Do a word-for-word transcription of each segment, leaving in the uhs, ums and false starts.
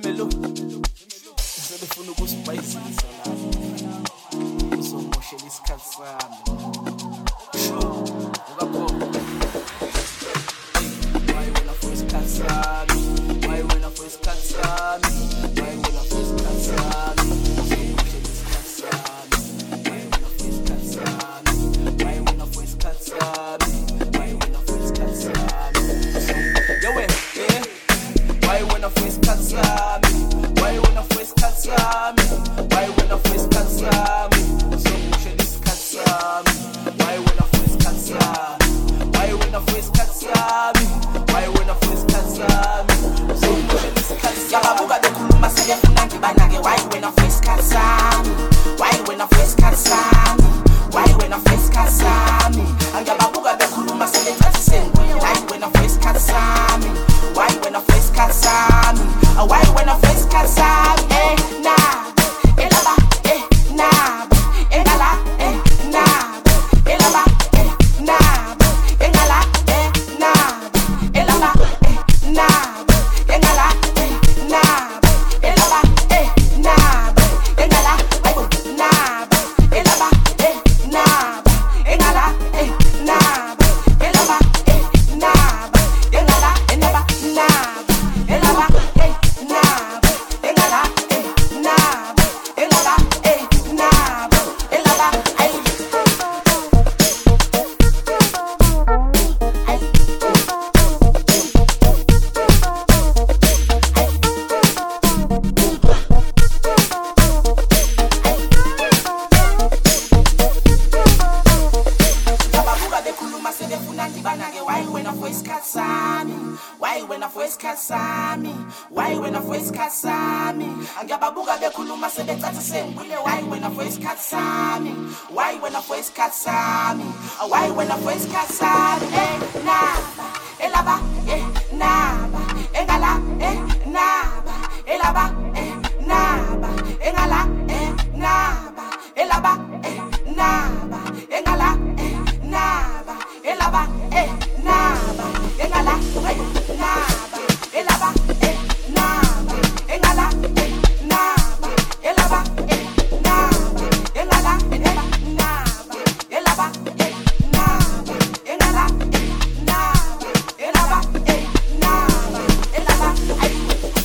Emelo selefuna ukusibhayisisa la uzomoshela isikhathi sami shu ukakhona why when I first cut sami why when I first cut sami why when I first cut sami uzomoshela isikhathi sami why when I first cut sami why when I first cut sami why when I first cut sami yo eh why when I first cut sami why when I first cut sami why when I first cut sami so much this cut sami why when I first cut sami why when I first cut sami why when I first cut sami so much this cut sami yababuka bekhuluma selefuna ngibanake why when I first cut sami why when I first cut sami why when I first cut sami angababuka bekhuluma selefuna senguye why when I first cut sami why when I first cut sami why when I first cut sami eh nah elaba eh nah engala eh nah elaba eh nah engala eh nah elaba eh nah engala eh nah elaba eh nah engala eh nah elaba eh nah engala eh nah elaba eh nah engala enaba nah elaba eh nah engala eh nah elaba eh nah elaba ay yababuka bekhuluma selefuna ngibanake why when I first cut sami why when I first cut sami why when I first cut sami angababuka bekhuluma sebethatha sengule why when I first cut sami why when I first cut sami why when I first cut sami eh naba elaba eh naba engala eh naba elaba eh naba engala eh naba elaba eh naba engala eh naba elaba eh naba engala eh naba elaba eh naba engala eh naba elaba eh naba engala enaba naba elaba eh naba engala eh naba elaba eh naba elaba ay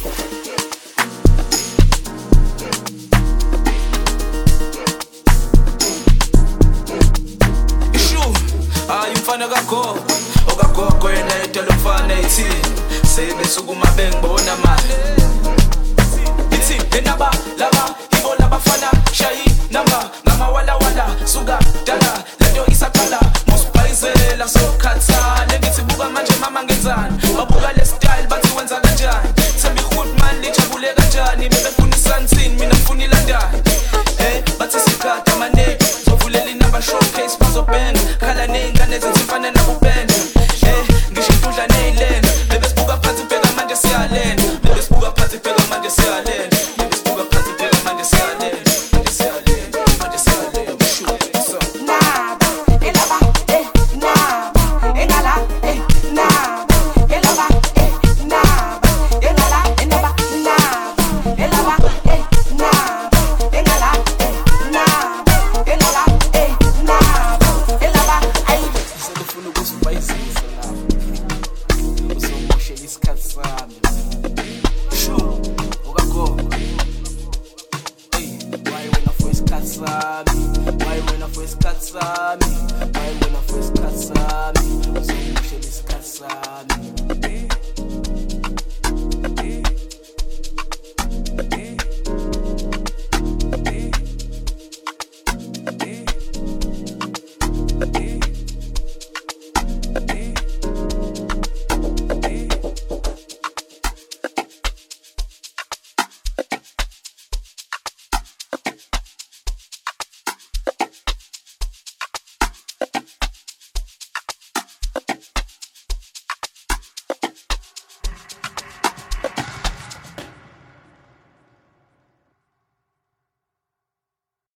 ishu ayumfana kakho okagogo yena etelo mfana ethini sebesukuma bengibona manje ithi enaba laba ibo labafana shayi namba ngamawala wala suka dala lento isaqala mosibhayizela sokhathana ngithi buka manje mama ngenzani babuka le style bathi wenza kanjani thembi hoodman lijabule kanjani bebefuna isansini mina ngifuna ilandani eh bathi sikhatha mane zovulela inamba showcase bazobhena khala nezingane ezimfana nakubhena eh ngisho indudla nezilena bebesibuka phansi bheka manje siyalena bebesibuka phansi bheka manje siyalena bebesibuka phansi bheka manje siyalena manje siyalena manje siyalena sure naba elaba eh naba engala eh naba elaba eh naba engala enaba naba elaba eh naba engala eh naba elaba eh naba elaba ay selefuna ukusibhayisisa la uzomoshela isikhathi sami shu ukagogo hey why when I first cut sami why when I first cut sami why when I first cut sami uzomoshela isikhathi sami